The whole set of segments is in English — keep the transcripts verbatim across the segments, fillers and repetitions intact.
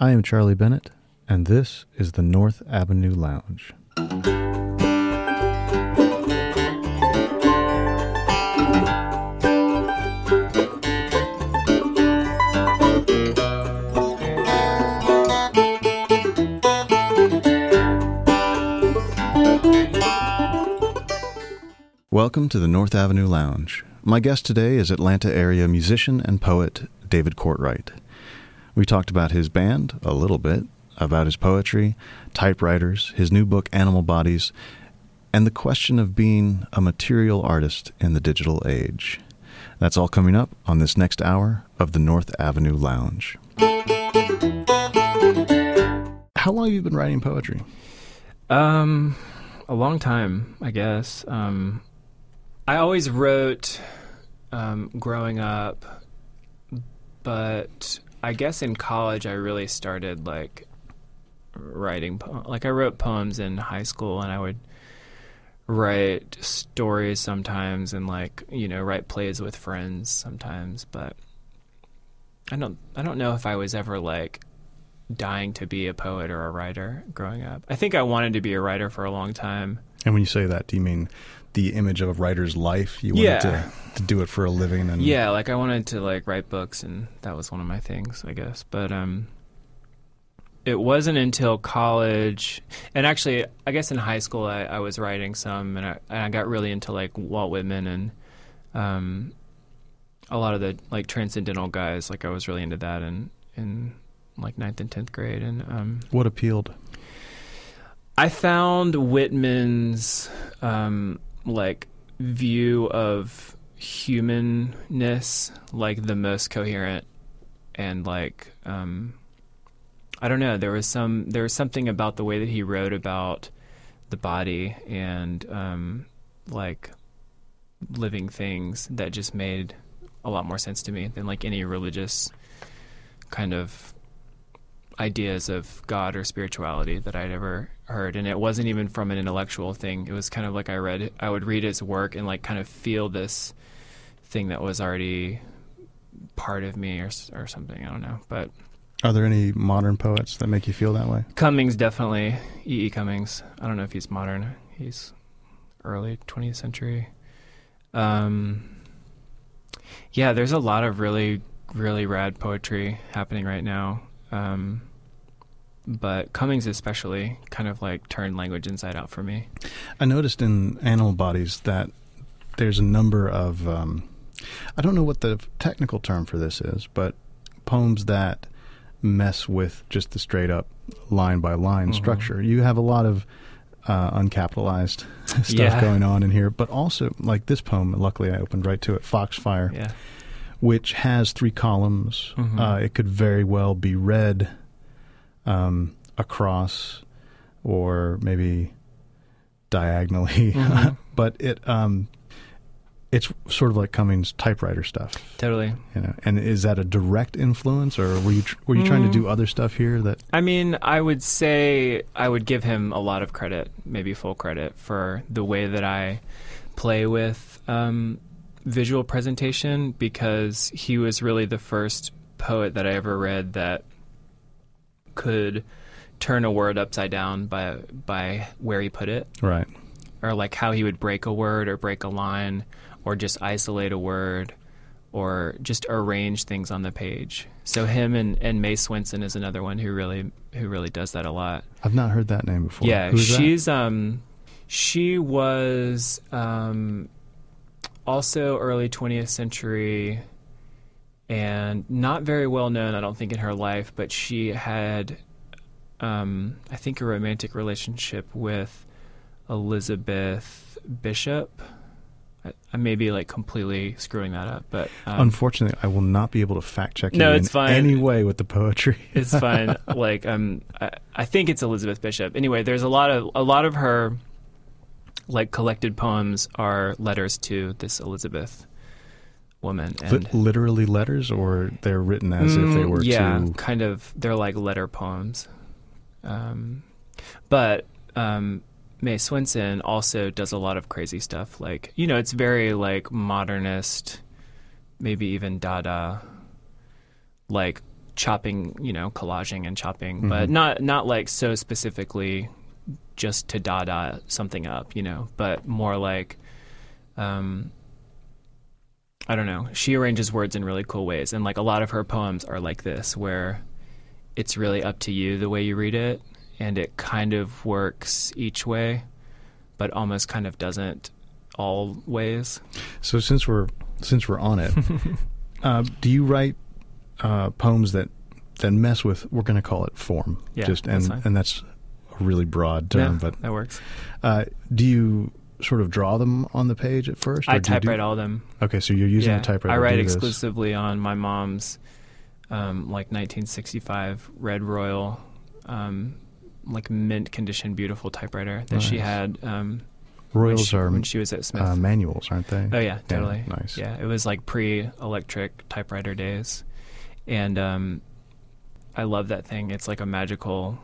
I am Charlie Bennett, and this is the North Avenue Lounge. Welcome to the North Avenue Lounge. My guest today is Atlanta area musician and poet David Courtwright. We talked about his band a little bit, about his poetry, typewriters, his new book Animal Bodies, and the question of being a material artist in the digital age. That's all coming up on this next hour of the North Avenue Lounge. How long have you been writing poetry? Um, a long time, I guess. Um, I always wrote um, growing up, but I guess in college I really started like writing. Po- like I wrote poems in high school, and I would write stories sometimes, and like you know write plays with friends sometimes. But I don't I don't know if I was ever like dying to be a poet or a writer growing up. I think I wanted to be a writer for a long time. And when you say that, do you mean the image of a writer's life? You wanted yeah. to, to do it for a living? And yeah, like I wanted to like write books, and that was one of my things, I guess. But um, it wasn't until college, and actually, I guess in high school, I, I was writing some, and I, and I got really into like Walt Whitman and um, a lot of the like transcendental guys. Like I was really into that in in like ninth and tenth grade. And um, what appealed? I found Whitman's um, like view of humanness like the most coherent, and like um, I don't know, there was some there was something about the way that he wrote about the body and um, like living things that just made a lot more sense to me than like any religious kind of ideas of God or spirituality that I'd ever heard. And it wasn't even from an intellectual thing. It was kind of like I read I would read his work and like kind of feel this thing that was already part of me or or something. I don't know. But are there any modern poets that make you feel that way? Cummings, definitely. E. E. Cummings. I don't know if he's modern. He's early twentieth century. Um, yeah, there's a lot of really, really rad poetry happening right now. Um, but Cummings especially kind of like turned language inside out for me. I noticed in Animal Bodies that there's a number of, um, I don't know what the technical term for this is, but poems that mess with just the straight up line by line mm-hmm. structure. You have a lot of uh, uncapitalized stuff yeah. going on in here, but also like this poem, luckily I opened right to it, Foxfire. Yeah. Which has three columns. Mm-hmm. Uh, it could very well be read um, across or maybe diagonally. Mm-hmm. But it um, it's sort of like Cummings' typewriter stuff. Totally. You know, and is that a direct influence, or were you tr- were you mm. trying to do other stuff here? That I mean, I would say I would give him a lot of credit, maybe full credit, for the way that I play with Um, visual presentation, because he was really the first poet that I ever read that could turn a word upside down by by where he put it. Right. Or like how he would break a word or break a line or just isolate a word or just arrange things on the page. So him and, and Mae Swenson is another one who really who really does that a lot. I've not heard that name before. Yeah, Who is she's that? um she was um also early twentieth century and not very well known, I don't think, in her life, but she had, um, I think, a romantic relationship with Elizabeth Bishop. I, I may be like completely screwing that up, but um, unfortunately, I will not be able to fact check you no, in it's fine. any way with the poetry. It's fine. Like um, I, I think it's Elizabeth Bishop. Anyway, there's a lot of a lot of her like collected poems are letters to this Elizabeth woman. And L- literally letters, or they're written as mm, if they were yeah, to... kind of. They're like letter poems. Um, but um, Mae Swenson also does a lot of crazy stuff. Like, you know, it's very like modernist, maybe even Dada, like chopping, you know, collaging and chopping, Mm-hmm. but not not like so specifically just to dada something up, you know, but more like, um, I don't know. She arranges words in really cool ways, and like a lot of her poems are like this, where it's really up to you the way you read it, and it kind of works each way, but almost kind of doesn't all ways. So since we're since we're on it, uh, do you write uh, poems that that mess with, we're going to call it form, Yeah, just and that's fine. and that's a really broad term, Yeah, but that works. uh, do you sort of draw them on the page at first? I or do you do- typewrite all of them. Okay, so you're using yeah, a typewriter. I write to do this. exclusively on my mom's um, like nineteen sixty-five Red Royal, um, like mint condition, beautiful typewriter that she Nice. had um, when, Royals she, are when she was at Smith. uh, manuals, aren't they? Oh yeah, totally. nice. Yeah, it was like pre-electric typewriter days, and um, I love that thing. It's like a magical,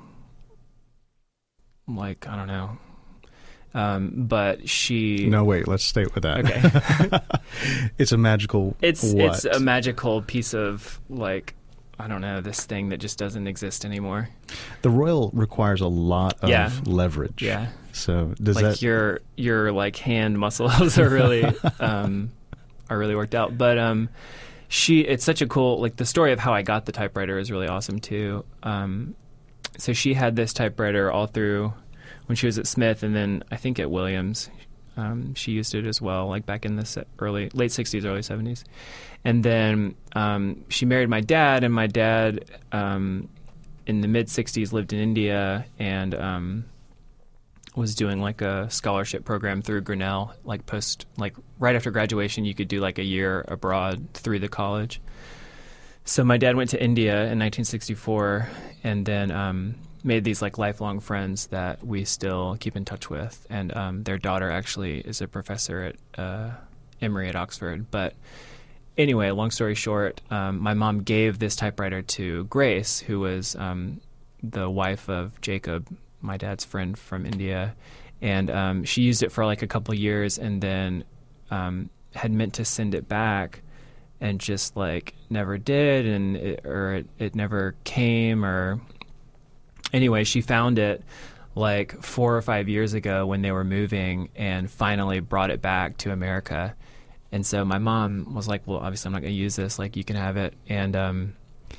like I don't know, um, but she. No, wait. Let's stay with that. Okay. It's a magical. It's what? it's a magical piece of like I don't know, this thing that just doesn't exist anymore. The Royal requires a lot of Yeah. leverage. Yeah. So does like that? your your like hand muscles are really um are really worked out. But um she it's such a cool like the story of how I got the typewriter is really awesome too. Um so she had this typewriter all through when she was at Smith, and then I think at Williams. Um, she used it as well, like back in the se- early, late sixties, early seventies. And then um, she married my dad, and my dad um, in the mid-sixties lived in India and um, was doing like a scholarship program through Grinnell, like post, like right after graduation, you could do like a year abroad through the college. So my dad went to India in nineteen sixty-four, and then um, made these like lifelong friends that we still keep in touch with. And um, their daughter actually is a professor at uh, Emory at Oxford. But anyway, long story short, um, my mom gave this typewriter to Grace, who was um, the wife of Jacob, my dad's friend from India. And um, she used it for like a couple of years, and then um, had meant to send it back and just like never did, and it, or it, it never came, or anyway, she found it like four or five years ago when they were moving, and finally brought it back to America. And so my mom was like, well, obviously I'm not going to use this, like you can have it. And um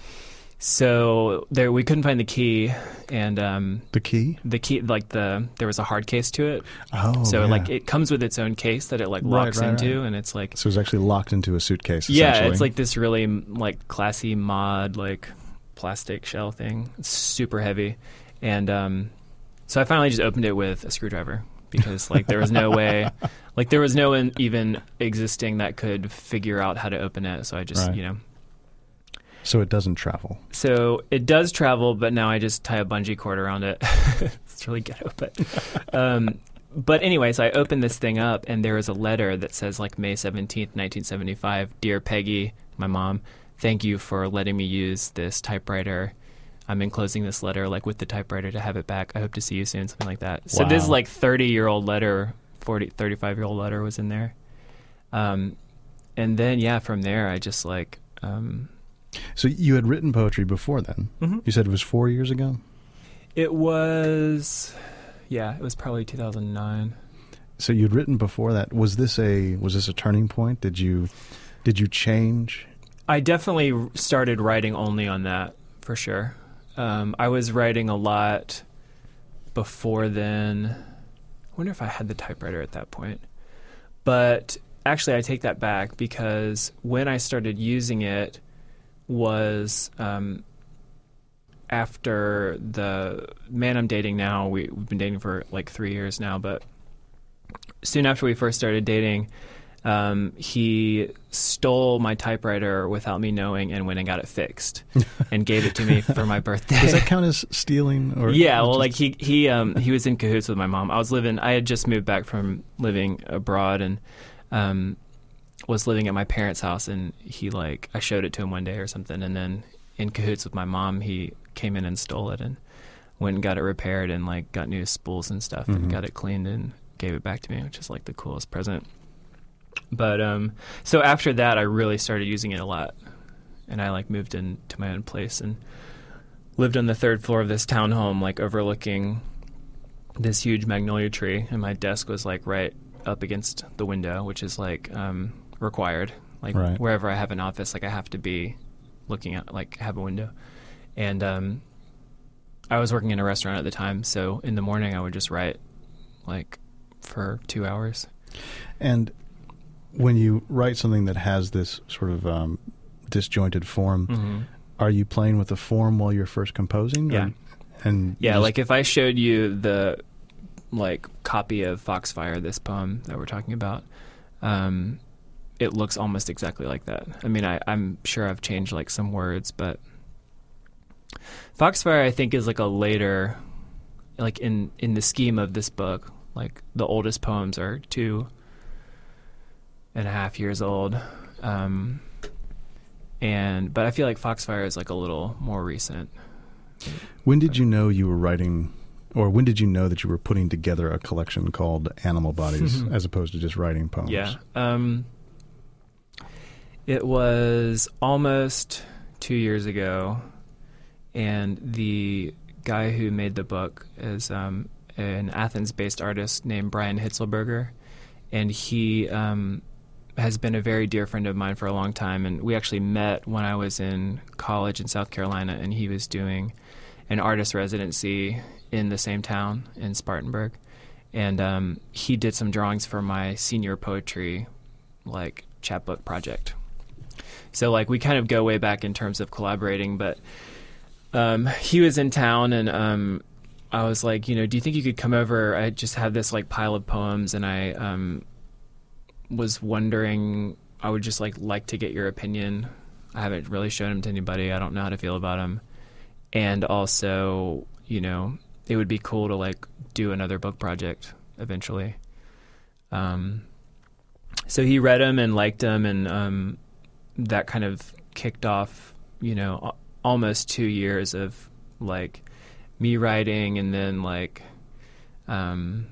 so there we couldn't find the key, and um the key? the key like the there was a hard case to it. Oh, So yeah. like it comes with its own case that it like Right, locks right, into, right. and it's like So it's actually locked into a suitcase. yeah, essentially. it's like this really like classy mod like plastic shell thing. It's super heavy, and um, so I finally just opened it with a screwdriver because like there was no way, like there was no one even existing that could figure out how to open it. So I just Right. you know. So it doesn't travel. So it does travel, but now I just tie a bungee cord around it. It's really ghetto, but um, but anyway, so I opened this thing up, and there was a letter that says like May seventeenth, nineteen seventy-five, Dear Peggy, my mom, thank you for letting me use this typewriter. I'm enclosing this letter like with the typewriter to have it back. I hope to see you soon, something like that. So Wow. this like thirty-year-old letter, forty, thirty-five-year-old letter was in there. Um, and then, yeah, from there, I just like... Um, So you had written poetry before then. mm-hmm. You said it was four years ago? It was, yeah, it was probably two thousand nine. So you'd written before that. Was this a was this a turning point? Did you did you change? I definitely started writing only on that, for sure. Um, I was writing a lot before then. I wonder if I had the typewriter at that point. But actually, I take that back, because when I started using it was um, after the man I'm dating now. We, we've been dating for like three years now, but soon after we first started dating, um, he stole my typewriter without me knowing and went and got it fixed and gave it to me for my birthday. Does that count as stealing? Or Yeah, well, just- like he he um he was in cahoots with my mom. I was living. I had just moved back from living abroad, and um was living at my parents' house. And he like I showed it to him one day or something, and then in cahoots with my mom, he came in and stole it and went and got it repaired and like got new spools and stuff Mhm. and got it cleaned and gave it back to me, which is like the coolest present. But um, so after that, I really started using it a lot, and I like moved into my own place and lived on the third floor of this townhome, like overlooking this huge magnolia tree, and my desk was like right up against the window, which is like um, required. Like right. wherever I have an office, like I have to be looking at, like have a window. And um, I was working in a restaurant at the time, so in the morning I would just write like for two hours. And when you write something that has this sort of um, disjointed form, mm-hmm. are you playing with the form while you're first composing? Yeah. Or, and yeah, just... like if I showed you the like copy of Foxfire, this poem that we're talking about, um, it looks almost exactly like that. I mean, I, I'm sure I've changed like some words, but Foxfire I think is like a later, like in, in the scheme of this book, like the oldest poems are two and a half years old. Um, and, but I feel like Foxfire is like a little more recent. When did you know you were writing, or when did you know that you were putting together a collection called Animal Bodies as opposed to just writing poems? Yeah. Um, it was almost two years ago, and the guy who made the book is um, an Athens-based artist named Brian Hitzelberger, and he um, has been a very dear friend of mine for a long time, and we actually met when I was in college in South Carolina, and he was doing an artist residency in the same town in Spartanburg, and um, he did some drawings for my senior poetry like chapbook project. So like we kind of go way back in terms of collaborating, but um, he was in town, and um, I was like, you know, do you think you could come over? I just had this like pile of poems, and I um, was wondering, I would just like like to get your opinion. I haven't really shown them to anybody. I don't know how to feel about them. And also, you know, it would be cool to like do another book project eventually. Um, so he read them and liked them, and um, that kind of kicked off, you know, almost two years of like me writing, and then like um,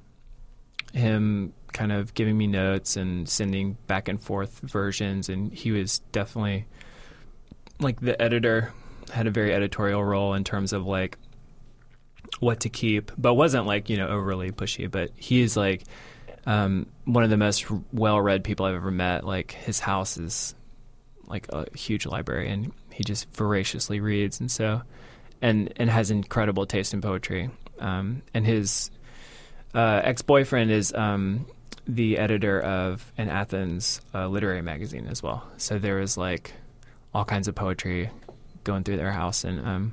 him kind of giving me notes and sending back and forth versions. And he was definitely like the editor, had a very editorial role in terms of like what to keep, but wasn't like, you know, overly pushy. But he's like um, one of the most well-read people I've ever met. Like his house is like a huge library, and he just voraciously reads, and so and and has incredible taste in poetry. Um, and his uh, ex-boyfriend is um, the editor of an Athens uh, literary magazine as well. So there was like all kinds of poetry going through their house, and um,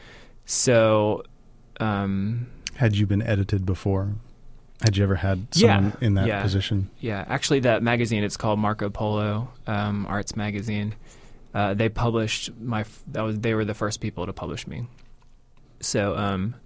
so um, had you been edited before? Had you ever had someone yeah, in that yeah, position? Yeah, actually, that magazine, it's called Marco Polo um, Arts Magazine. Uh, they published my. That was they were the first people to publish me. So um,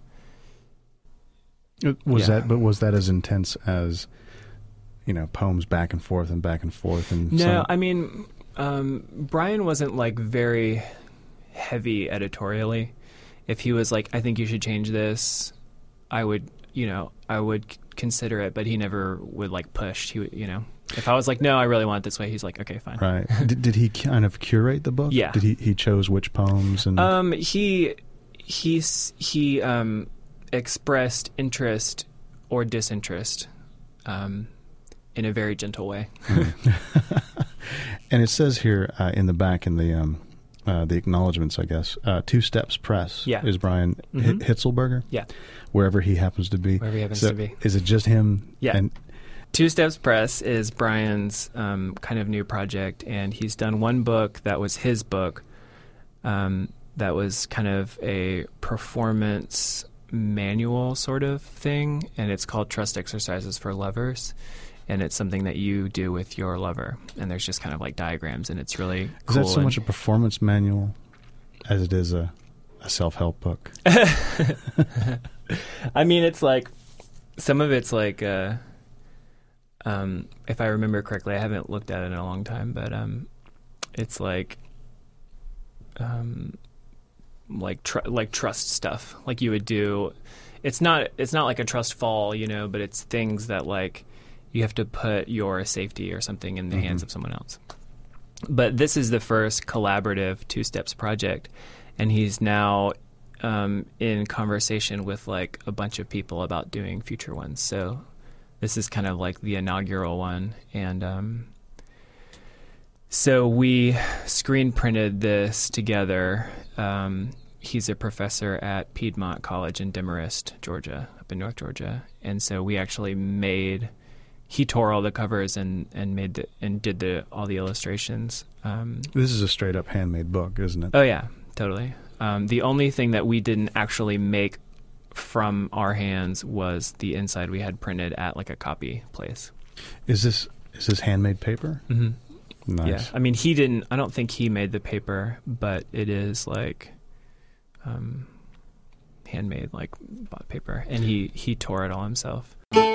was yeah. that? But was that as intense as, you know, poems back and forth and back and forth? And no, some... I mean, um, Brian wasn't like very heavy editorially. If he was like, I think you should change this, I would, you know, I would consider it, but he never would like push. He would, you know, if I was like, no, I really want it this way, he's like, okay, fine. Right. did, did he kind of curate the book? Yeah. Did he, he chose which poems? And um, he, he's, he, um, expressed interest or disinterest, um, in a very gentle way. And it says here, uh, in the back in the, um, Uh, the acknowledgments, I guess. Uh, Two Steps Press yeah. is Brian mm-hmm. Hitzelberger? Yeah. Wherever he happens to be. Wherever he happens so to be. Is it just him? Yeah. And Two Steps Press is Brian's um, kind of new project, and he's done one book that was his book um, that was kind of a performance manual sort of thing, and it's called Trust Exercises for Lovers. And it's something that you do with your lover. And there's just kind of like diagrams, and it's really cool. Is that so much a performance manual as it is a, a self-help book? I mean, it's like, some of it's like, uh, um, if I remember correctly, I haven't looked at it in a long time, but um, it's like, um, like tr- like trust stuff, like you would do. It's not it's not like a trust fall, you know, but it's things that like, you have to put your safety or something in the mm-hmm. hands of someone else. But this is the first collaborative Two Steps project, and he's now um, in conversation with like a bunch of people about doing future ones. So this is kind of like the inaugural one, and um, so we screen printed this together. Um, he's a professor at Piedmont College in Demarest, Georgia, up in North Georgia, and so we actually made. He tore all the covers and, and made the and did the all the illustrations. Um, this is a straight up handmade book, isn't it? Oh yeah, totally. Um, the only thing that we didn't actually make from our hands was the inside we had printed at like a copy place. Is this is this handmade paper? Mm-hmm. Nice. Yeah, I mean he didn't. I don't think he made the paper, but it is like um, handmade, like bought paper, and he he tore it all himself.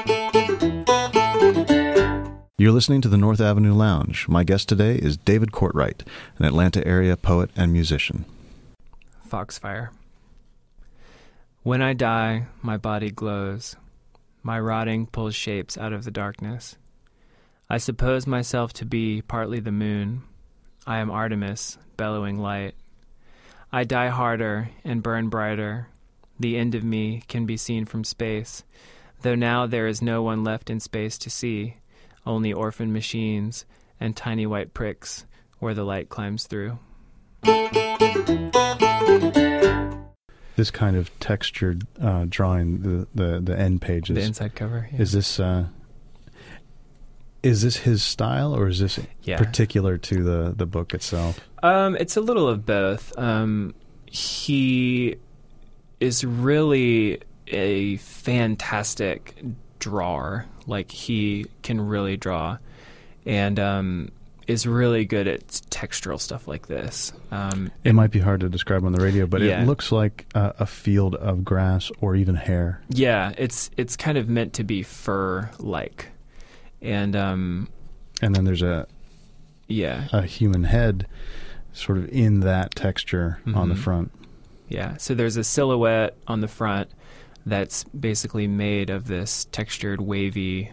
You're listening to the North Avenue Lounge. My guest today is David Courtwright, an Atlanta area poet and musician. Foxfire. When I die, my body glows. My rotting pulls shapes out of the darkness. I suppose myself to be partly the moon. I am Artemis, bellowing light. I die harder and burn brighter. The end of me can be seen from space, though now there is no one left in space to see, only orphan machines and tiny white pricks where the light climbs through. This kind of textured uh, drawing, the, the, the end pages. The inside cover. Yeah. Is this uh, is this his style, or is this yeah. particular to the, the book itself? Um, it's a little of both. Um, he is really a fantastic drawer. Like he can really draw, and um, is really good at textural stuff like this. Um, it might be hard to describe on the radio, but yeah. it looks like a, a field of grass or even hair. Yeah, it's it's kind of meant to be fur-like, and um, and then there's a yeah a human head, sort of in that texture mm-hmm. on the front. Yeah, so there's a silhouette on the front that's basically made of this textured, wavy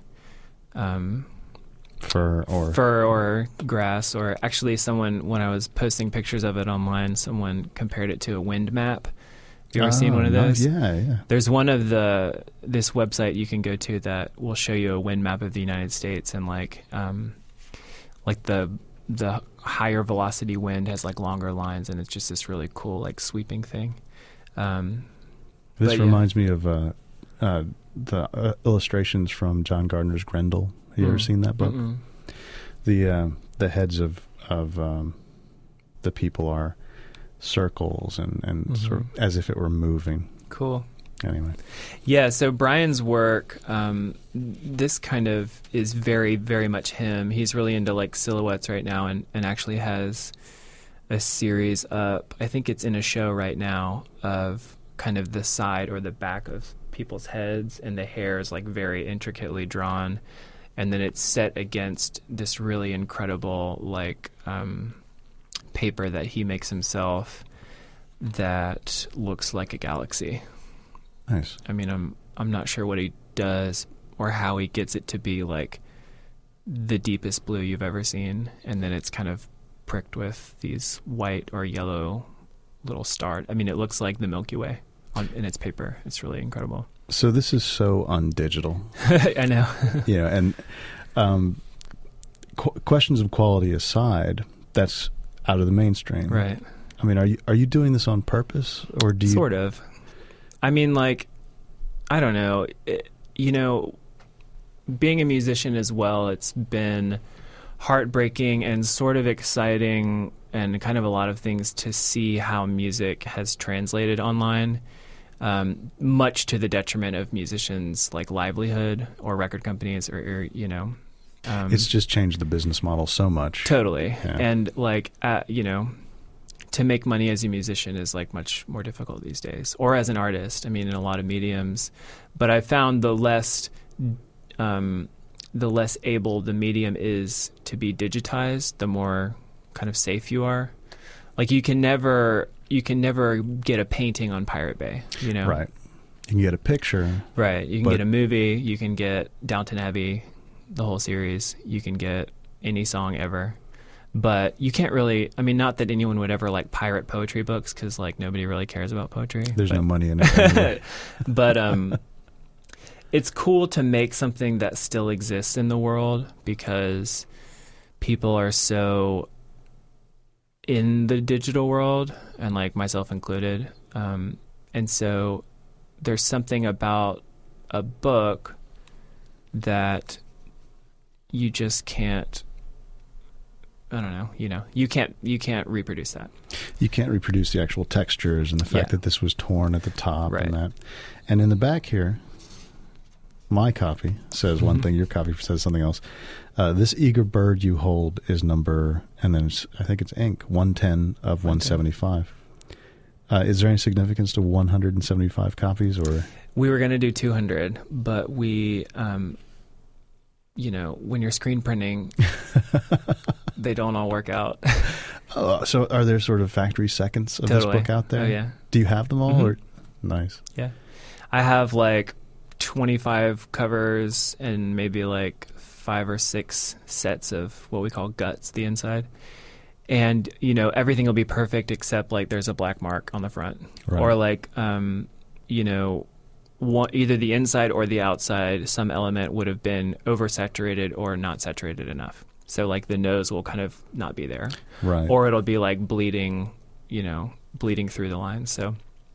um, fur or fur or grass. Or actually, someone when I was posting pictures of it online, someone compared it to a wind map. Have you ever oh, seen one of those? No, yeah, yeah. There's one of the this website you can go to that will show you a wind map of the United States, and like um, like the the higher velocity wind has like longer lines, and it's just this really cool like sweeping thing. Um, This But, reminds yeah. me of uh, uh, the uh, illustrations from John Gardner's Grendel. Have you mm. ever seen that book? Mm-mm. The uh, the heads of of um, the people are circles and, and mm-hmm. sort of as if it were moving. Cool. Anyway. Yeah, so Brian's work, um, this kind of is very, very much him. He's really into like silhouettes right now, and, and actually has a series up. I think it's in a show right now of kind of the side or the back of people's heads, and the hair is like very intricately drawn, and then it's set against this really incredible like um, paper that he makes himself that looks like a galaxy. Nice. I mean, I'm I'm not sure what he does or how he gets it to be like the deepest blue you've ever seen, and then it's kind of pricked with these white or yellow little stars. I mean, it looks like the Milky Way on, in its paper. It's really incredible. So this is so undigital. I know. You know, and um, qu- questions of quality aside, that's out of the mainstream. Right. I mean, are you are you doing this on purpose, or do you sort of? I mean, like, I don't know. It, you know, being a musician as well, it's been heartbreaking and sort of exciting and kind of a lot of things to see how music has translated online, um, much to the detriment of musicians' like livelihood or record companies or, or you know. Um, it's just changed the business model so much. Totally. Yeah. And like, uh, you know, to make money as a musician is like much more difficult these days, or as an artist. I mean, in a lot of mediums. But I found the less, um, the less able the medium is to be digitized, the more kind of safe you are. Like you can never, you can never get a painting on Pirate Bay, you know? Right. You can get a picture. Right. You can get a movie. You can get Downton Abbey, the whole series. You can get any song ever. But you can't really, I mean, not that anyone would ever like pirate poetry books, because like nobody really cares about poetry. There's but, no money in it. But um, it's cool to make something that still exists in the world, because people are so in the digital world, and like myself included. Um, and so there's something about a book that you just can't, I don't know, you know, you can't, you can't reproduce that. You can't reproduce the actual textures and the fact Yeah. that this was torn at the top Right. and that. And in the back here, my copy says one thing, your copy says something else. Uh, this eager bird you hold is number, and then it's, I think it's ink, one ten of one seventy-five. Uh, is there any significance to one hundred seventy-five copies, or? We were going to do two hundred, but we, um, you know, when you're screen printing, they don't all work out. Oh, so are there sort of factory seconds of Totally. this book out there? Oh, yeah. Do you have them all? Mhm. Or nice. Yeah. I have like twenty-five covers and maybe like five or six sets of what we call guts, the inside. And, you know, everything will be perfect except like there's a black mark on the front. Right. Or like, um, you know, one, either the inside or the outside, some element would have been oversaturated or not saturated enough. So like the nose will kind of not be there. Right. Or it'll be like bleeding, you know, bleeding through the lines. So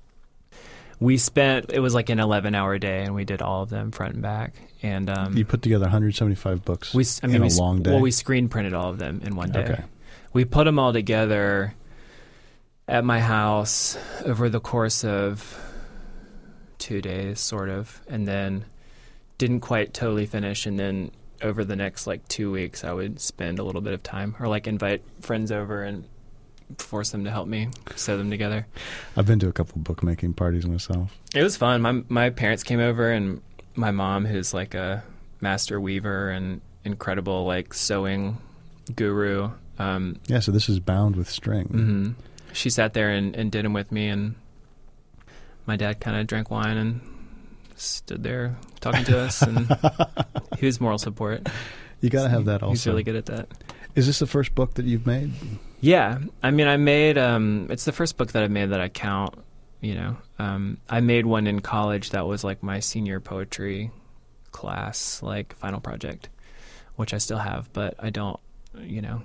we spent, it was like an eleven hour day, and we did all of them front and back. And um, you put together one hundred seventy-five books we, I mean, in we, a long day? Well, we screen printed all of them in one day. Okay. We put them all together at my house over the course of two days, sort of, and then didn't quite totally finish. And then over the next like two weeks, I would spend a little bit of time, or like invite friends over and force them to help me sew them together. I've been to a couple bookmaking parties myself. It was fun. My my parents came over, and my mom, who's like a master weaver and incredible like sewing guru. Um, Yeah, so this is bound with string. mm-hmm. She sat there and, and did them with me, and my dad kind of drank wine and stood there talking to us, and he was moral support. You got to have that also. He's really good at that. Is this the first book that you've made? Yeah. I mean, I made, um, it's the first book that I made that I count, you know. Um, I made one in college that was like my senior poetry class, like final project, which I still have, but I don't, you know,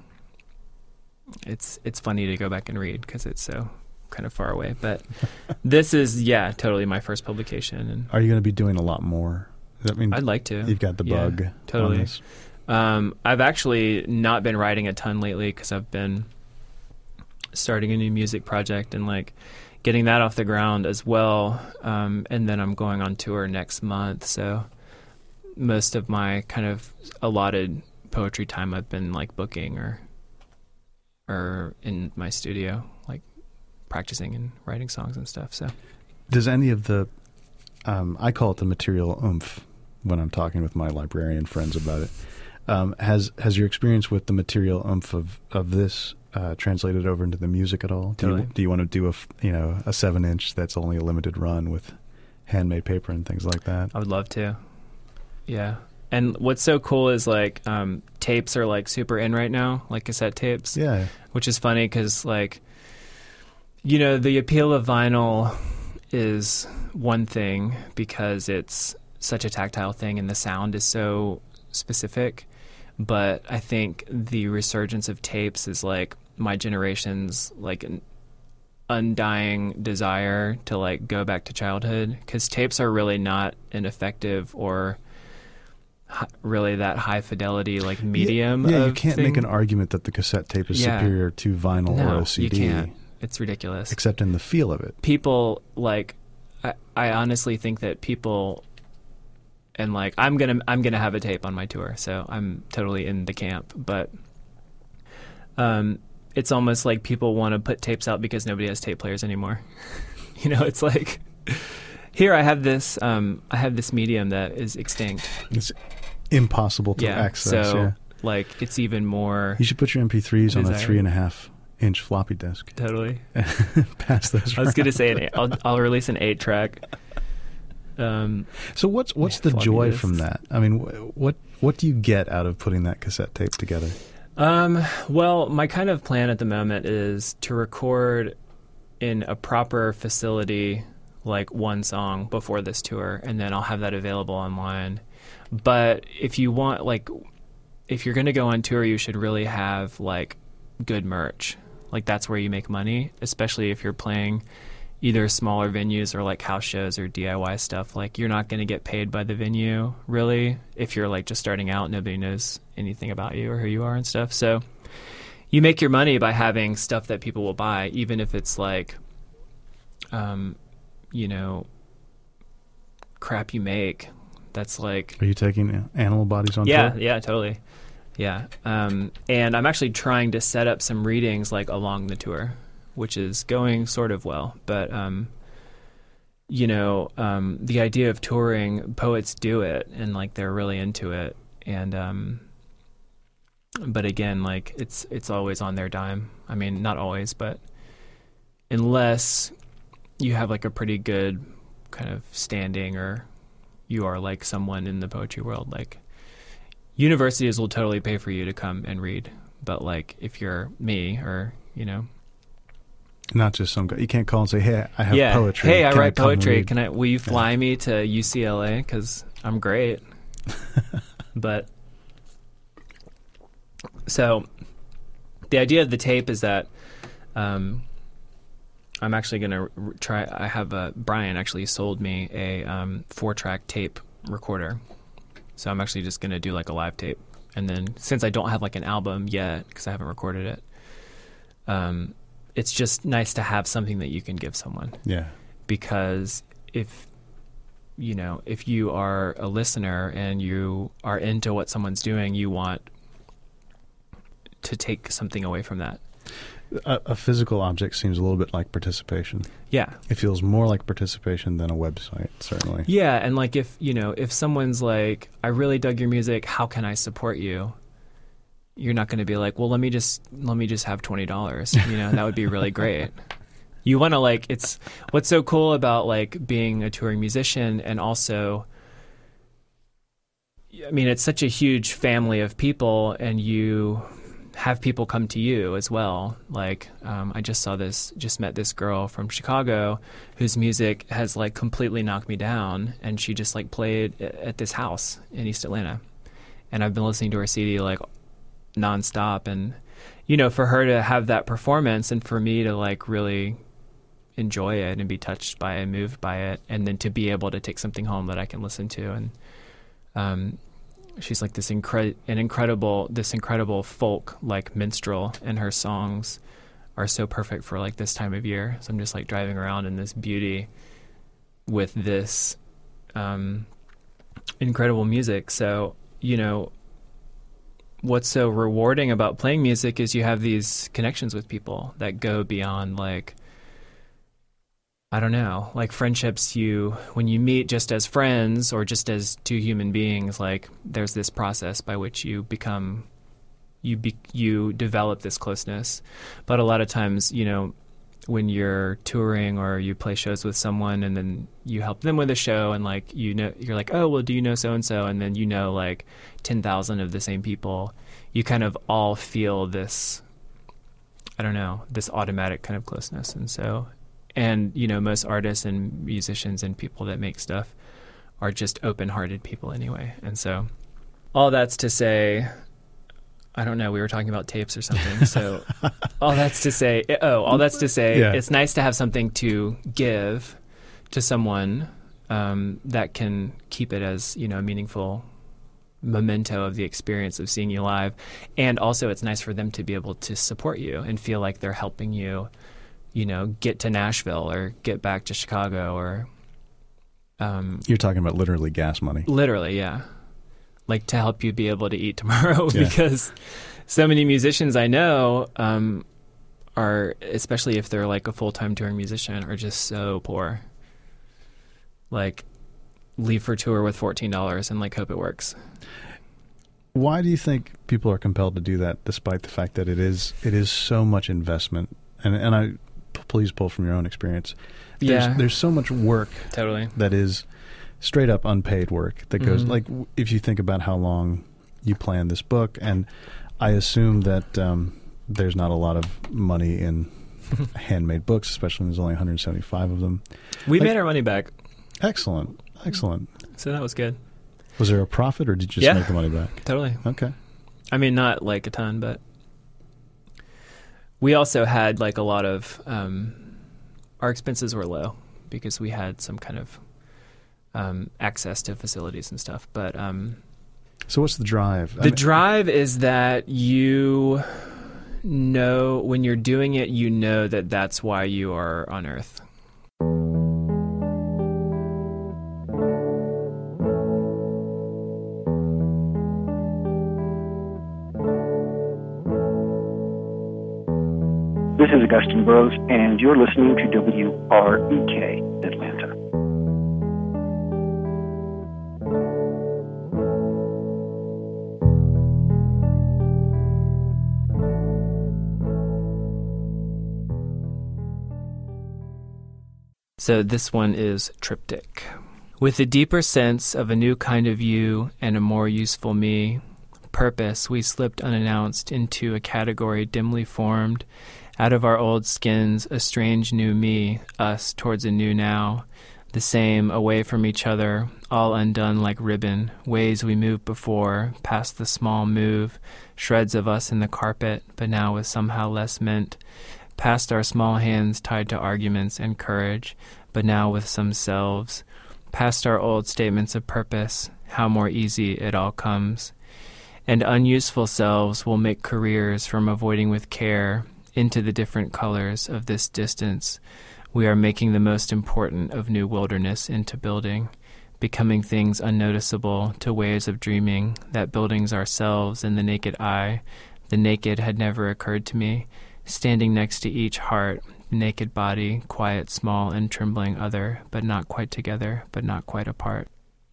it's, it's funny to go back and read because it's so kind of far away. But this is, yeah, totally my first publication. And Are you going to be doing a lot more? Does that mean I'd like to. you've got the Yeah, bug? totally. On this? Um, I've actually not been writing a ton lately because I've been starting a new music project and like getting that off the ground as well. Um, and then I'm going on tour next month. So most of my kind of allotted poetry time I've been like booking or, or in my studio, like practicing and writing songs and stuff. So Does any of the, um, I call it the material oomph when I'm talking with my librarian friends about it. Um, has has your experience with the material oomph of of this uh, translated over into the music at all? Do Totally. you do you want to do a f- you know a seven inch that's only a limited run with handmade paper and things like that? I would love to. Yeah. And what's so cool is like um, tapes are like super in right now, like cassette tapes. Yeah. Which is funny because like, you know, the appeal of vinyl is one thing because it's such a tactile thing and the sound is so specific. But I think the resurgence of tapes is like my generation's like an undying desire to like go back to childhood, because tapes are really not an effective or hi- really that high fidelity like medium. Yeah, yeah of you can't thing. make an argument that the cassette tape is Yeah. superior to vinyl No, or a C D. you can't. It's ridiculous. Except in the feel of it. People like, I, I honestly think that people, and like I'm gonna I'm gonna have a tape on my tour, so I'm totally in the camp. But um, it's almost like people want to put tapes out because nobody has tape players anymore. You know, it's like here I have this um, I have this medium that is extinct. It's impossible to Yeah, access. so yeah. like it's even more You should put your M P threes on a Desire. three and a half inch floppy disk. totally. Pass those. I was gonna around. say an eight, I'll I'll release an eight track. Um, So what's what's Yeah, the floppy joy disks. from that? I mean, wh- what what do you get out of putting that cassette tape together? Um, well, my kind of plan at the moment is to record in a proper facility, like one song before this tour, and then I'll have that available online. But if you want, like, if you're going to go on tour, you should really have, like, good merch. Like, that's where you make money, especially if you're playing either smaller venues or, like, house shows or D I Y stuff. Like, you're not going to get paid by the venue, really, if you're, like, just starting out. Nobody knows anything about you or who you are and stuff. So you make your money by having stuff that people will buy, even if it's, like, um, you know, crap you make. That's, like... Are you taking animal bodies on yeah, tour? Yeah, yeah, totally. Yeah. Um, and I'm actually trying to set up some readings, like, along the tour, which is going sort of well. But, um, you know, um, the idea of touring, poets do it, and, like, they're really into it. And, um, but again, like, it's it's always on their dime. I mean, not always, but unless you have, like, a pretty good kind of standing, or you are, like, someone in the poetry world, like, universities will totally pay for you to come and read. But, like, if you're me, or, you know... Not just some guy. You can't call and say, hey, I have yeah. poetry. Hey, I Can write come and poetry. read? Can I? Will you fly Yeah. me to U C L A? Because I'm great. But, so, the idea of the tape is that um, I'm actually going to r- try... I have a... Brian actually sold me a um, four-track tape recorder. So I'm actually just going to do, like, a live tape. And then, since I don't have, like, an album yet, because I haven't recorded it, um, it's just nice to have something that you can give someone. Yeah. Because if, you know, if you are a listener and you are into what someone's doing, you want to take something away from that. A, a physical object seems a little bit like participation. Yeah. It feels more like participation than a website, certainly. Yeah, and, like, if, you know, if someone's like, I really dug your music, how can I support you? You're not going to be like, well, let me just let me just have twenty dollars. You know, that would be really great. You want to, like, it's what's so cool about, like, being a touring musician, and also, I mean, it's such a huge family of people, and you have people come to you as well. Like, um, I just saw this, just met this girl from Chicago whose music has, like, completely knocked me down, and she just, like, played at this house in East Atlanta, and I've been listening to her C D, like, nonstop. And, you know, for her to have that performance, and for me to, like, really enjoy it and be touched by it and moved by it, and then to be able to take something home that I can listen to. And um she's like this incre- an incredible this incredible folk, like, minstrel, and her songs are so perfect for, like, this time of year. So I'm just, like, driving around in this beauty with this um incredible music. So, you know, what's so rewarding about playing music is you have these connections with people that go beyond, like, I don't know, like, friendships. You, when you meet just as friends or just as two human beings, like, there's this process by which you become, you be, you develop this closeness. But a lot of times, you know, when you're touring or you play shows with someone, and then you help them with a show, and, like, you know, you're like, oh, well, do you know so-and-so? And then, you know, like, ten thousand of the same people, you kind of all feel this, I don't know, this automatic kind of closeness. And so, and, you know, most artists and musicians and people that make stuff are just open-hearted people anyway. And so all that's to say, I don't know, we were talking about tapes or something. So all that's to say, oh, all that's to say, yeah. It's nice to have something to give to someone um, that can keep it as, you know, a meaningful memento of the experience of seeing you live. And also it's nice for them to be able to support you and feel like they're helping you, you know, get to Nashville or get back to Chicago, or... Um, You're talking about literally gas money. Literally, yeah. Like, to help you be able to eat tomorrow. Yeah. Because so many musicians I know um, are, especially if they're, like, a full-time touring musician, are just so poor. Like, leave for tour with fourteen dollars and, like, hope it works. Why do you think people are compelled to do that, despite the fact that it is it is so much investment? And and I... Please pull from your own experience. There's, Yeah. there's so much work Totally. that is straight up unpaid work that goes, Mhm. like, if you think about how long you planned this book, and I assume that um, there's not a lot of money in handmade books, especially when there's only one hundred seventy-five of them. We like, made our money back. Excellent. Excellent. So that was good. Was there a profit, or did you just yeah, make the money back? Totally. Okay. I mean, not like a ton, but we also had like a lot of, um, our expenses were low because we had some kind of um, access to facilities and stuff. But um, so what's the drive? the I mean, drive is that you know when you're doing it, you know that that's why you are on Earth. This is Augustine Burroughs, and you're listening to W R E K Atlanta. So this one is Triptych. With a deeper sense of a new kind of you and a more useful me, purpose, we slipped unannounced into a category dimly formed. Out of our old skins, a strange new me, us towards a new now, the same, away from each other, all undone like ribbon, ways we moved before, past the small move, shreds of us in the carpet, but now with somehow less meant, past our small hands tied to arguments and courage, but now with some selves, past our old statements of purpose, how more easy it all comes, and unuseful selves will make careers from avoiding with care, into the different colors of this distance, we are making the most important of new wilderness into building, becoming things unnoticeable to ways of dreaming that buildings ourselves in the naked eye, the naked had never occurred to me, standing next to each heart, naked body, quiet, small, and trembling other, but not quite together, but not quite apart.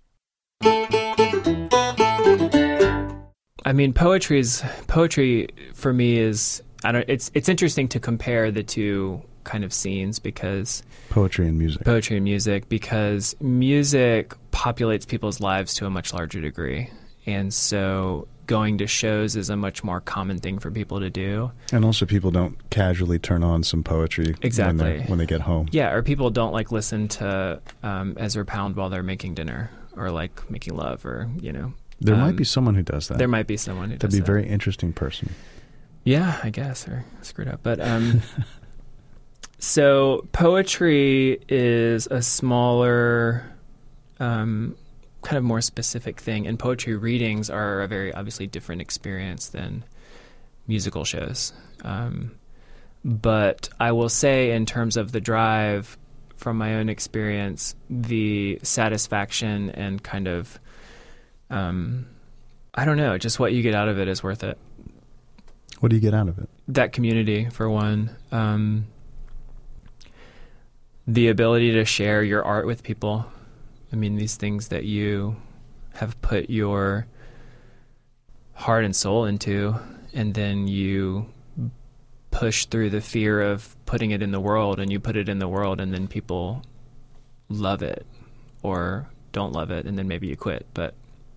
I mean, poetry's poetry for me is... I don't. It's it's interesting to compare the two kind of scenes because poetry and music. Poetry and music because music populates people's lives to a much larger degree, and so going to shows is a much more common thing for people to do. And also, people don't casually turn on some poetry exactly when, when they get home. Yeah, or people don't like listen to um, Ezra Pound while they're making dinner or like making love, or you know. There um, might be someone who does that. There might be someone who That'd does be that. a very interesting person. Yeah, I guess, or screwed up. But um, so poetry is a smaller, um, kind of more specific thing, and poetry readings are a very obviously different experience than musical shows. Um, but I will say, in terms of the drive, from my own experience, the satisfaction and kind of, um, I don't know, just what you get out of it is worth it. What do you get out of it? That community, for one. Um, the ability to share your art with people. I mean, these things that you have put your heart and soul into, and then you push through the fear of putting it in the world, and you put it in the world, and then people love it or don't love it, and then maybe you quit. But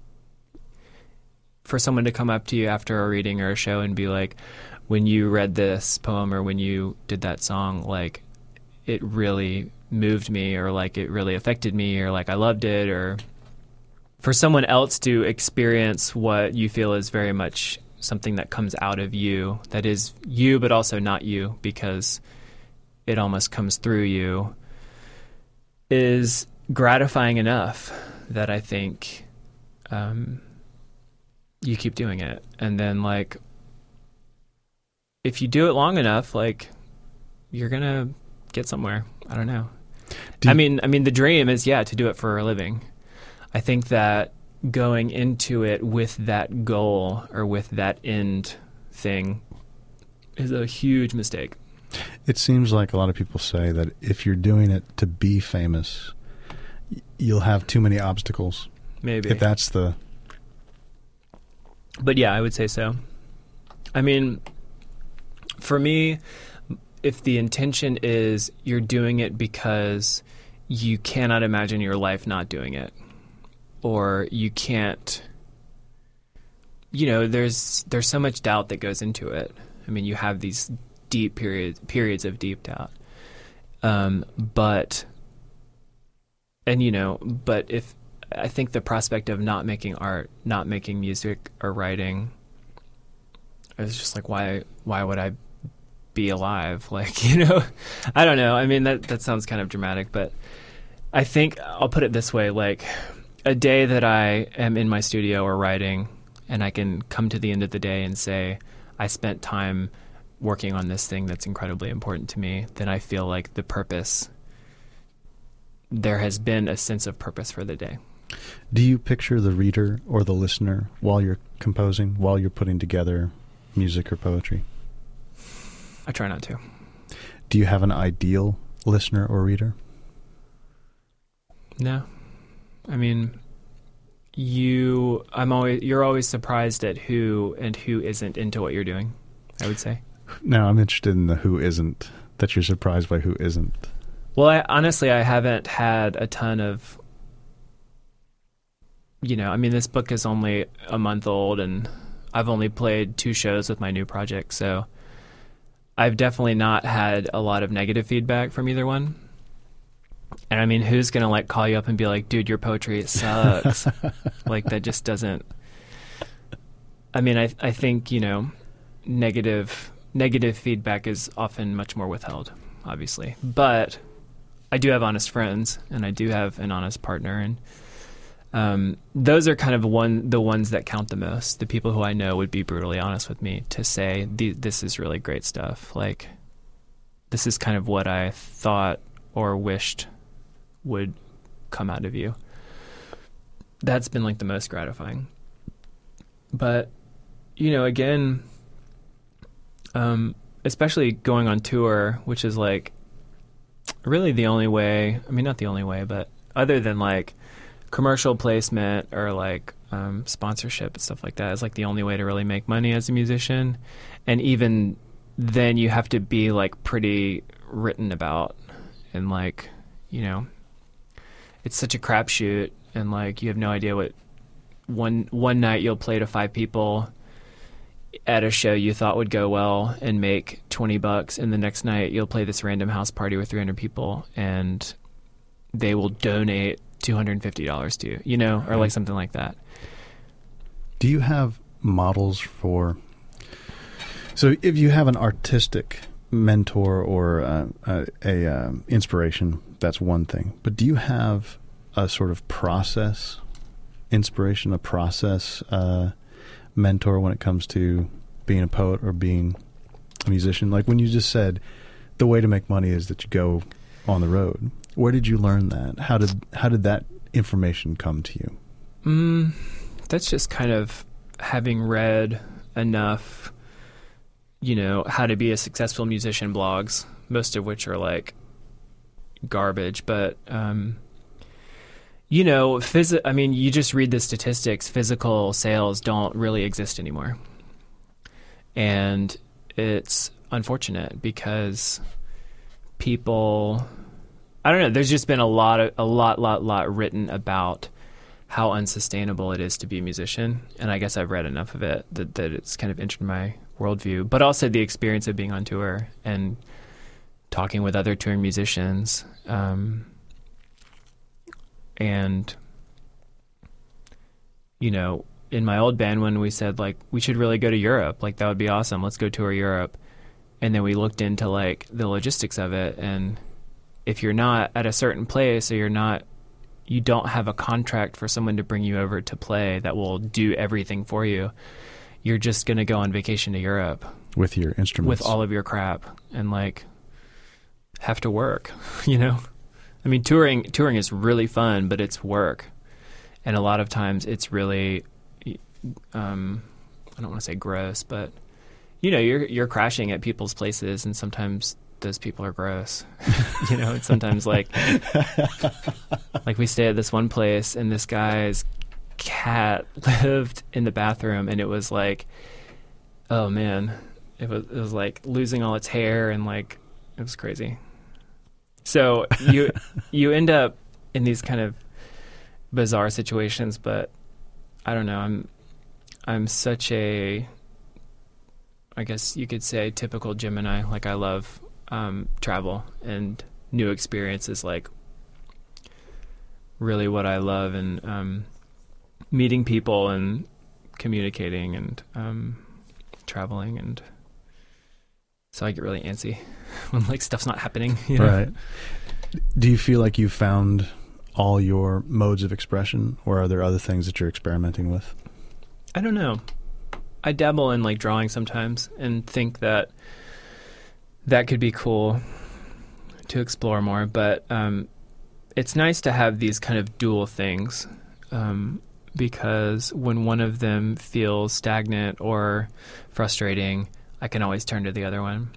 for someone to come up to you after a reading or a show and be like, when you read this poem or when you did that song, like it really moved me, or like it really affected me, or like I loved it, or for someone else to experience what you feel is very much something that comes out of you, that is you but also not you because it almost comes through you, is gratifying enough that I think um you keep doing it. And then like if you do it long enough, like you're gonna get somewhere. I don't know. Do I mean I mean the dream is yeah to do it for a living. I think that going into it with that goal or with that end thing is a huge mistake. It seems like a lot of people say that if you're doing it to be famous, you'll have too many obstacles. Maybe. If that's the But yeah, I would say so. I mean, for me, if the intention is you're doing it because you cannot imagine your life not doing it, or you can't you know, there's there's so much doubt that goes into it. I mean, you have these deep periods periods of deep doubt. Um, but, and you know, but if I think the prospect of not making art, not making music or writing, it's just like, why why would I be alive? Like, you know, I don't know. I mean, that that sounds kind of dramatic, but I think I'll put it this way: like, a day that I am in my studio or writing, and I can come to the end of the day and say, I spent time working on this thing that's incredibly important to me, then I feel like the purpose, there has been a sense of purpose for the day. Do you picture the reader or the listener while you're composing, while you're putting together music or poetry? I try not to. Do you have an ideal listener or reader? No. I mean, you, I'm always, you're always surprised at who and who isn't into what you're doing, I would say. No, I'm interested in the who isn't, that you're surprised by who isn't. Well, I, honestly, I haven't had a ton of, you know, I mean, this book is only a month old and I've only played two shows with my new project. So I've definitely not had a lot of negative feedback from either one. And I mean, who's going to like call you up and be like, dude, your poetry sucks. Like, that just doesn't, I mean, I, I think, you know, negative, negative feedback is often much more withheld, obviously, but I do have honest friends and I do have an honest partner. And, um, those are kind of one, the ones that count the most. The people who I know would be brutally honest with me to say, this is really great stuff. Like, this is kind of what I thought or wished would come out of you. That's been like the most gratifying. But, you know, again, um, especially going on tour, which is like really the only way, I mean, not the only way, but other than like commercial placement or like um, sponsorship and stuff like that, is like the only way to really make money as a musician. And even then you have to be like pretty written about, and like, you know, it's such a crapshoot, and like you have no idea what one one night you'll play to five people at a show you thought would go well and make twenty bucks, and the next night you'll play this random house party with three hundred people and they will donate two hundred fifty dollars to you, you know, or like something like that. Do you have models for, so if you have an artistic mentor or uh, a, a um, inspiration, that's one thing, but do you have a sort of process inspiration, a process uh, mentor when it comes to being a poet or being a musician? Like when you just said the way to make money is that you go on the road, where did you learn that? How did how did that information come to you? Mm, that's just kind of having read enough, you know, how to be a successful musician blogs, most of which are like garbage, but um, you know, phys- I mean, you just read the statistics. Physical sales don't really exist anymore, and it's unfortunate because people, I don't know. There's just been a lot of a lot, lot, lot written about how unsustainable it is to be a musician, and I guess I've read enough of it that that it's kind of entered my worldview. But also the experience of being on tour and talking with other touring musicians. Um, and, you know, in my old band, when we said, like, we should really go to Europe, like, that would be awesome. Let's go tour Europe. And then we looked into, like, the logistics of it. And if you're not at a certain place, or you're not, you don't have a contract for someone to bring you over to play that will do everything for you, you're just going to go on vacation to Europe. With your instruments. With all of your crap. And, like, have to work, you know? I mean, touring touring is really fun, but it's work. And a lot of times it's really, um, I don't want to say gross, but, you know, you're you're crashing at people's places, and sometimes those people are gross. You know, it's sometimes like, like we stay at this one place, and this guy's cat lived in the bathroom, and it was like, oh man, it was it was like losing all its hair, and like it was crazy. So you you end up in these kind of bizarre situations, but I don't know. I'm I'm such a, I guess you could say, typical Gemini. Like, I love um, travel, and new experiences, like, really what I love, and um, meeting people and communicating and um, traveling. And so I get really antsy when, like, stuff's not happening. You know? Right. Do you feel like you've found all your modes of expression, or are there other things that you're experimenting with? I don't know. I dabble in, like, drawing sometimes and think that that could be cool to explore more. But um, it's nice to have these kind of dual things, um, because when one of them feels stagnant or frustrating, I can always turn to the other one.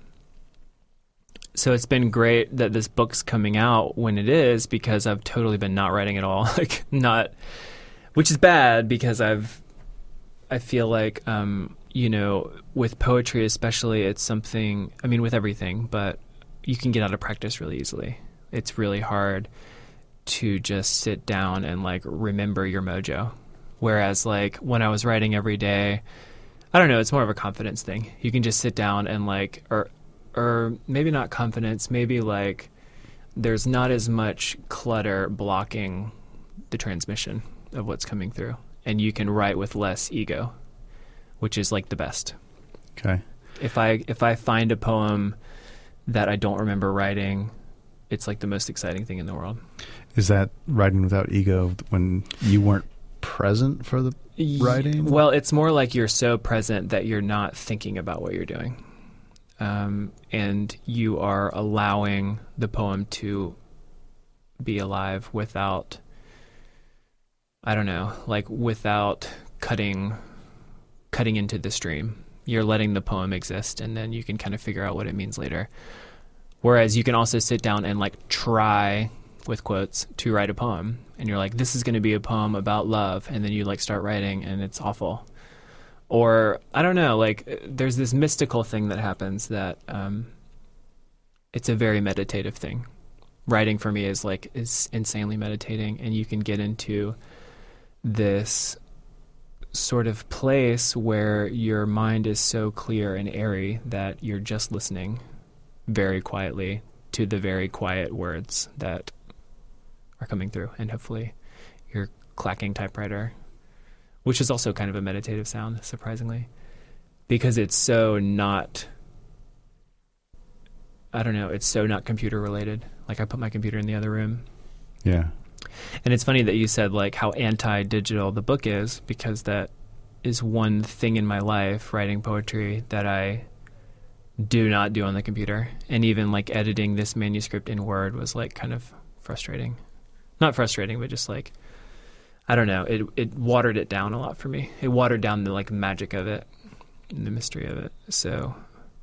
So it's been great that this book's coming out when it is, because I've totally been not writing at all. Like, not, which is bad, because I've, I feel like, um, you know, with poetry especially, it's something, I mean, with everything, but you can get out of practice really easily. It's really hard to just sit down and, like, remember your mojo. Whereas, like, when I was writing every day, I don't know, it's more of a confidence thing. You can just sit down and, like, or, or maybe not confidence, maybe, like, there's not as much clutter blocking the transmission of what's coming through. And you can write with less ego, which is, like, the best. Okay. If I if I find a poem that I don't remember writing, it's, like, the most exciting thing in the world. Is that writing without ego when you weren't present for the writing? Well, it's more like you're so present that you're not thinking about what you're doing. Um, and you are allowing the poem to be alive without, I don't know, like, without cutting cutting into the stream. You're letting the poem exist, and then you can kind of figure out what it means later. Whereas you can also sit down and, like, try, with quotes, to write a poem. And you're like, this is going to be a poem about love. And then you, like, start writing, and it's awful. Or, I don't know, like, there's this mystical thing that happens that um, it's a very meditative thing. Writing for me is, like, is insanely meditating, and you can get into this sort of place where your mind is so clear and airy that you're just listening very quietly to the very quiet words that are coming through, and hopefully your clacking typewriter, which is also kind of a meditative sound, surprisingly, because it's so not, I don't know, it's so not computer related. Like, I put my computer in the other room. Yeah. And it's funny that you said, like, how anti-digital the book is, because that is one thing in my life, writing poetry, that I do not do on the computer. And even, like, editing this manuscript in Word was, like, kind of frustrating. Not frustrating, but just, like, I don't know, it it watered it down a lot for me. It watered down the, like, magic of it and the mystery of it. So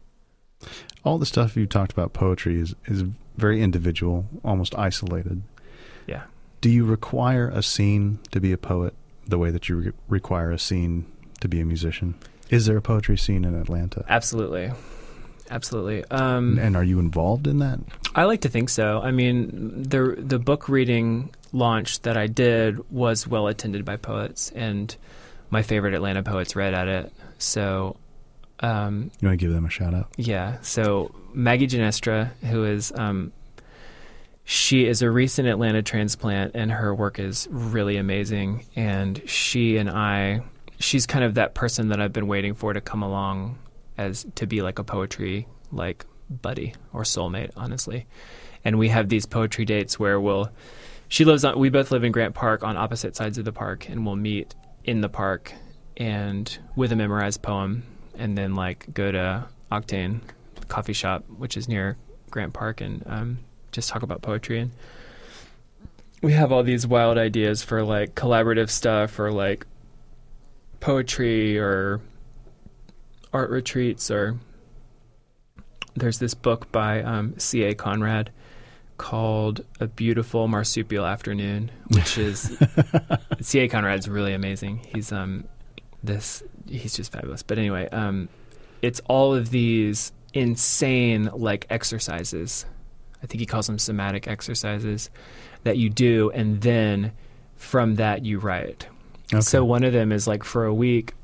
all the stuff you talked about poetry is, is very individual, almost isolated. Yeah. Do you require a scene to be a poet the way that you re- require a scene to be a musician? Is there a poetry scene in Atlanta? Absolutely. Absolutely. Um, and are you involved in that? I like to think so. I mean, the the book reading launch that I did was well attended by poets, and my favorite Atlanta poets read at it. So, um, you want to give them a shout out? Yeah. So Maggie Ginestra, who is um, she is a recent Atlanta transplant, and her work is really amazing. And she and I, she's kind of that person that I've been waiting for to come along as to be like a poetry like buddy or soulmate, honestly. And we have these poetry dates where we'll, she lives on, we both live in Grant Park on opposite sides of the park, and we'll meet in the park and with a memorized poem, and then, like, go to Octane coffee shop, which is near Grant Park, and um, just talk about poetry. And we have all these wild ideas for, like, collaborative stuff, or, like, poetry or art retreats. Or there's this book by um, C A Conrad called A Beautiful Marsupial Afternoon, which is C A Conrad's really amazing. He's um this he's just fabulous. But anyway, um it's all of these insane, like, exercises. I think he calls them somatic exercises that you do, and then from that you write. Okay. So one of them is, like, for a week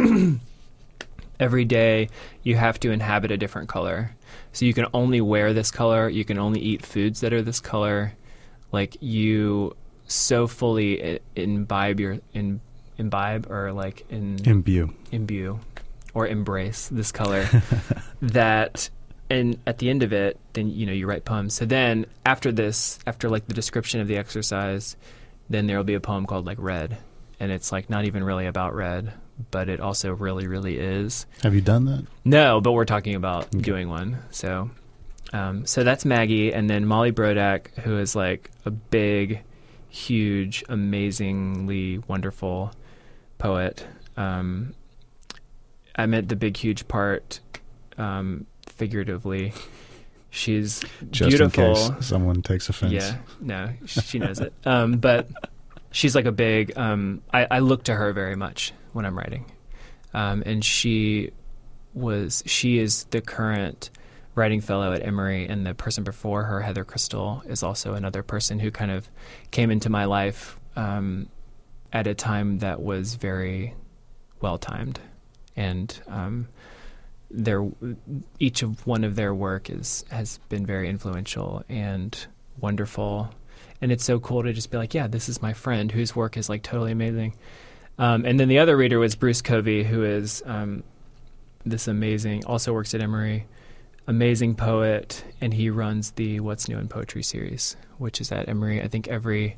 every day you have to inhabit a different color. So you can only wear this color. You can only eat foods that are this color. Like you so fully imbibe your in, imbibe or like in Imbue. imbue or embrace this color that, and at the end of it, then you know you write poems. So then after this, after like the description of the exercise, then there will be a poem called like Red, and it's like not even really about red, but it also really really is. Have you done that? No, but we're talking about Okay. doing one. So um, so that's Maggie, and then Molly Brodak, who is like a big, huge, amazingly wonderful poet. Um, I meant the big, huge part um, figuratively. She's Just beautiful. in case someone takes offense. Yeah, no, she knows it. Um, but she's like a big. Um, I, I look to her very much when I'm writing, um, and she was. She is the current writing fellow at Emory, and the person before her, Heather Crystal, is also another person who kind of came into my life um, at a time that was very well timed, and um, their each of one of their work is has been very influential and wonderful, and it's so cool to just be like, yeah, this is my friend whose work is like totally amazing. Um, and then the other reader was Bruce Covey, who is um, this amazing, also works at Emory, amazing poet, and he runs the What's New in Poetry series, which is at Emory. I think every,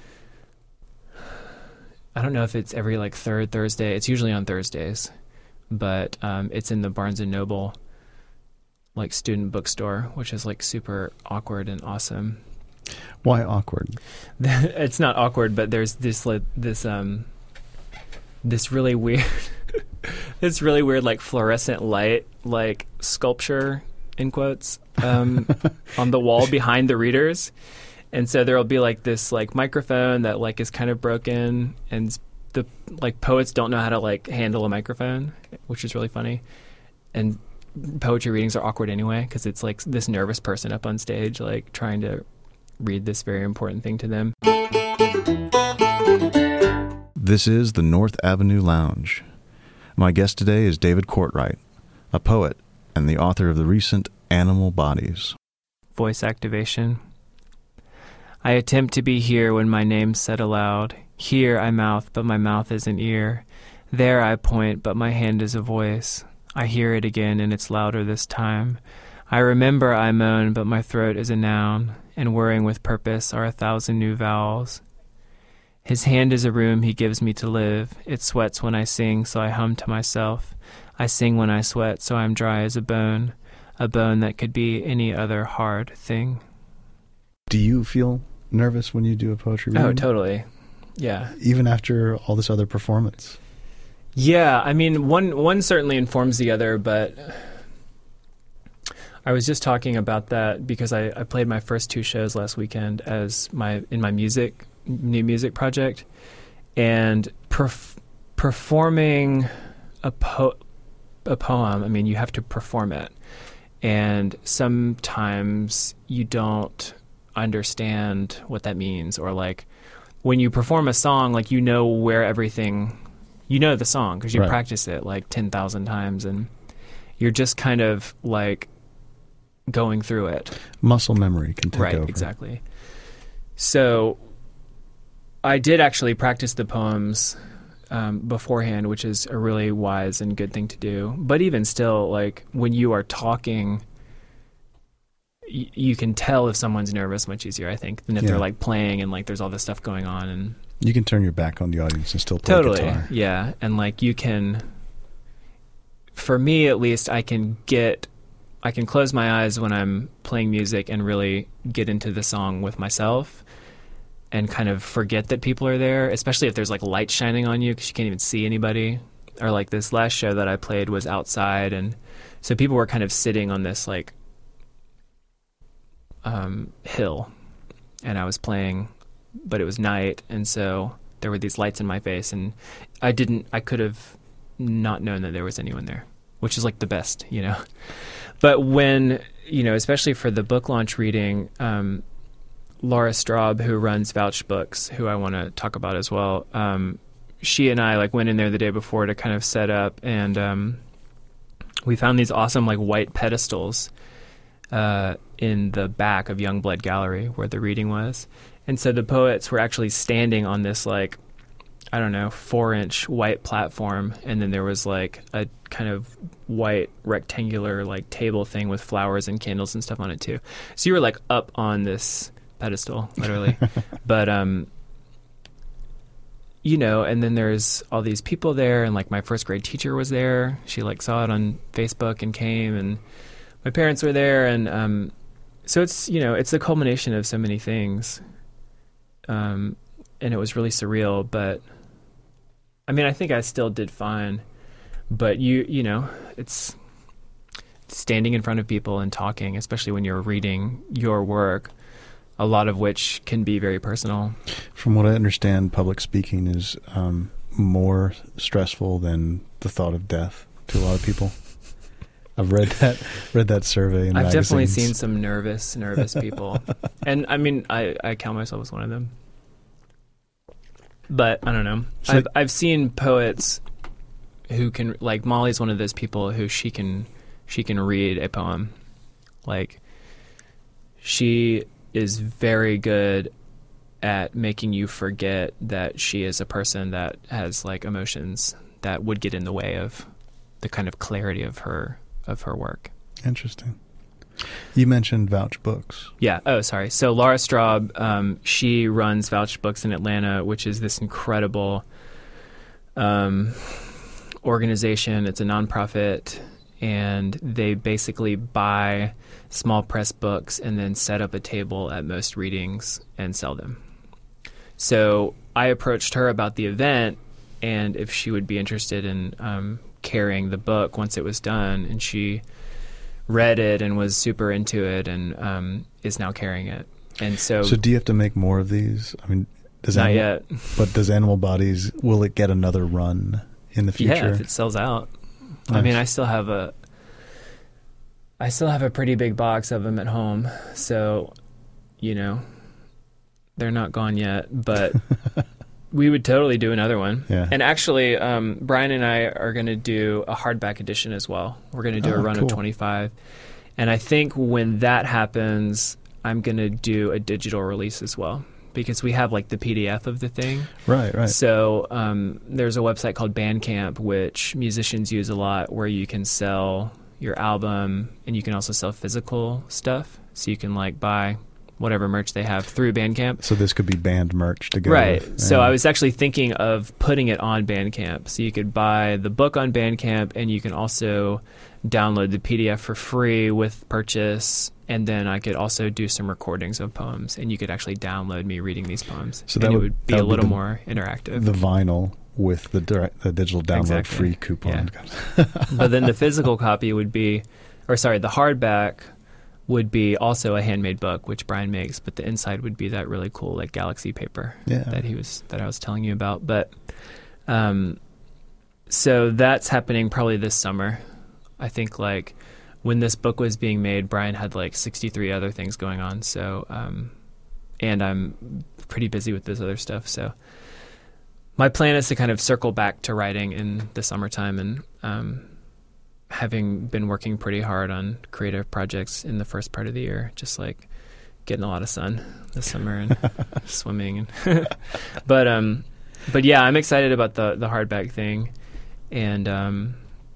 I don't know if it's every like third Thursday. It's usually on Thursdays, but um, it's in the Barnes and Noble like student bookstore, which is like super awkward and awesome. Why awkward? It's not awkward, but there's this like this um this really weird this really weird like fluorescent light like sculpture in quotes um on the wall behind the readers, and so there'll be like this like microphone that like is kind of broken, and the like poets don't know how to like handle a microphone, which is really funny. And poetry readings are awkward anyway because it's like this nervous person up on stage like trying to read this very important thing to them. This is the North Avenue Lounge. My guest today is David Courtwright, a poet and the author of the recent Animal Bodies. Voice activation. I attempt to be here when my name's said aloud. Here I mouth, but my mouth is an ear. There I point, but my hand is a voice. I hear it again, and it's louder this time. I remember I moan, but my throat is a noun, and whirring with purpose are a thousand new vowels. His hand is a room he gives me to live. It sweats when I sing, so I hum to myself. I sing when I sweat, so I'm dry as a bone, a bone that could be any other hard thing. Do you feel nervous when you do a poetry reading? Oh, totally. Yeah. Even after all this other performance? Yeah, I mean, one one certainly informs the other, but I was just talking about that because I, I played my first two shows last weekend as my in my music new music project, and perf- performing a po- a poem. I mean, you have to perform it, and sometimes you don't understand what that means, or like when you perform a song, like you know where everything. You know the song because you Right. practice it like ten thousand times, and you're just kind of like going through it. Muscle memory can take Right, over. exactly. So I did actually practice the poems um, beforehand, which is a really wise and good thing to do. But even still, like when you are talking, y- you can tell if someone's nervous much easier, I think, than if Yeah. they're like playing and like there's all this stuff going on. And You can turn your back on the audience and still play totally, guitar. yeah. And like you can, for me at least, I can get, I can close my eyes when I'm playing music and really get into the song with myself and kind of forget that people are there, especially if there's like light shining on you because you can't even see anybody. Or like this last show that I played was outside, and so people were kind of sitting on this like um, hill, and I was playing, but it was night, and so there were these lights in my face, and I didn't, I could have not known that there was anyone there, which is like the best, you know. But when, you know, especially for the book launch reading, um, Laura Straub, who runs Vouch Books, who I want to talk about as well, um, she and I like went in there the day before to kind of set up, and um, we found these awesome like white pedestals uh, in the back of Youngblood Gallery where the reading was. And so the poets were actually standing on this like, I don't know, four inch white platform. And then there was like a kind of white rectangular like table thing with flowers and candles and stuff on it too. So you were like up on this pedestal, literally. But, um, you know, and then there's all these people there, and like my first grade teacher was there. She like saw it on Facebook and came, and my parents were there. And, um, so it's, you know, it's the culmination of so many things. Um, and it was really surreal, but I mean, I think I still did fine, but you, you know, it's standing in front of people and talking, especially when you're reading your work, a lot of which can be very personal. From what I understand, public speaking is um, more stressful than the thought of death to a lot of people. I've read that read that survey in I've magazines. definitely seen some nervous, nervous people. And I mean, I, I count myself as one of them. But I don't know. So I've I've seen poets who can, like Molly's one of those people who she can she can read a poem. Like she is very good at making you forget that she is a person that has like emotions that would get in the way of the kind of clarity of her of her work. Interesting. You mentioned Vouch Books. Yeah. Oh, sorry. So Laura Straub, um, she runs Vouch Books in Atlanta, which is this incredible um, organization. It's a nonprofit, and they basically buy small press books and then set up a table at most readings and sell them. So I approached her about the event and if she would be interested in um, carrying the book once it was done, and she read it and was super into it, and um, is now carrying it. And so, so do you have to make more of these? I mean, does not animal, yet. But does Animal Bodies, will it get another run in the future? Yeah, if it sells out. Nice. I mean, I still have a, I still have a pretty big box of them at home, so, you know, they're not gone yet, but we would totally do another one. Yeah. And actually, um, Brian and I are going to do a hardback edition as well. We're going to do Oh, a run cool. of twenty-five. And I think when that happens, I'm going to do a digital release as well, because we have like the P D F of the thing. Right, right. So um, there's a website called Bandcamp, which musicians use a lot, where you can sell your album and you can also sell physical stuff. So you can like buy whatever merch they have through Bandcamp. So this could be band merch together. Right. with- So yeah. I was actually thinking of putting it on Bandcamp. So you could buy the book on Bandcamp, and you can also download the P D F for free with purchase. And then I could also do some recordings of poems, and you could actually download me reading these poems. So that and would- it would be that a would be little the- more interactive. the vinyl with the direct, the digital download Exactly. free coupon. But then the physical copy would be, or sorry, the hardback would be also a handmade book, which Brian makes, but the inside would be that really cool like galaxy paper Yeah. that he was that I was telling you about. But um, so that's happening probably this summer. I think like when this book was being made, Brian had like sixty-three other things going on. So um, and I'm pretty busy with this other stuff. So my plan is to kind of circle back to writing in the summertime, and um, having been working pretty hard on creative projects in the first part of the year, just like getting a lot of sun this summer and swimming. And but um, but yeah, I'm excited about the the hardback thing, and um,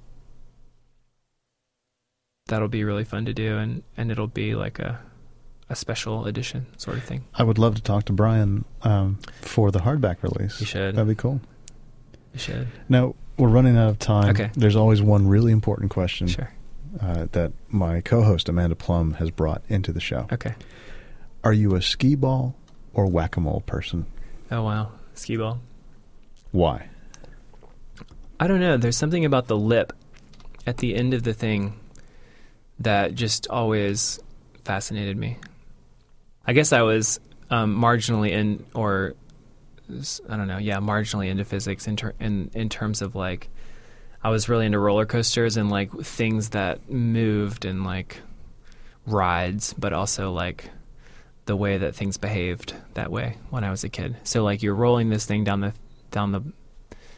that'll be really fun to do, and, and it'll be like a a special edition sort of thing. I would love to talk to Brian um, for the hardback release. You should. That'd be cool. You should. Now, we're running out of time. Okay. There's always one really important question Sure. uh, that my co-host Amanda Plum has brought into the show. Okay. Are you a skee ball or whack-a-mole person? Oh wow, skee ball. Why? I don't know. There's something about the lip at the end of the thing that just always fascinated me. I guess I was um, marginally in, or I don't know, yeah, marginally into physics in, ter- in in terms of like, I was really into roller coasters and like things that moved and like rides, but also like the way that things behaved that way when I was a kid. So like you're rolling this thing down the down the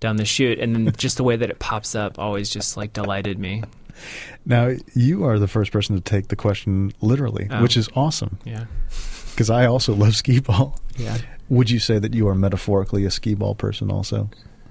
down the chute, and then just the way that it pops up always just like delighted me. Now, you are the first person to take the question literally, Oh. which is awesome. Yeah. Because I also love skee ball. Yeah. Would you say that you are metaphorically a skee ball person also?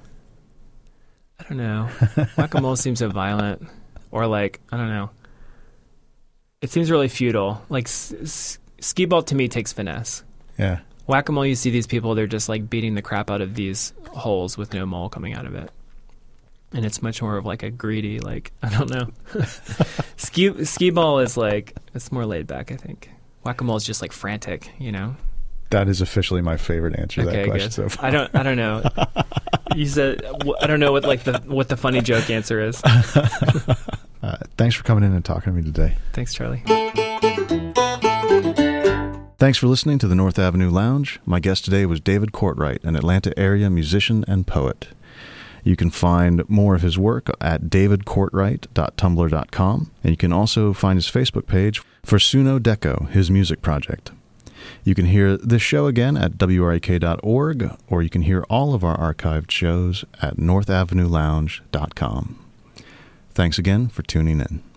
I don't know. Whack-a-mole seems so violent, or like I don't know. It seems really futile. Like s- s- skee ball to me takes finesse. Yeah. Whack-a-mole, you see these people, they're just like beating the crap out of these holes with no mole coming out of it. And it's much more of like a greedy, like, I don't know. Ski skee ball is like, it's more laid back, I think. Whack-a-mole is just like frantic, you know? That is officially my favorite answer to that Okay, question good. so far. I don't, I don't know. You said, I don't know what like the, what the funny joke answer is. Uh, thanks for coming in and talking to me today. Thanks, Charlie. Thanks for listening to the North Avenue Lounge. My guest today was David Courtwright, an Atlanta area musician and poet. You can find more of his work at david courtwright dot tumblr dot com, and you can also find his Facebook page for Suno Deco, his music project. You can hear this show again at w r e k dot org, or you can hear all of our archived shows at north avenue lounge dot com. Thanks again for tuning in.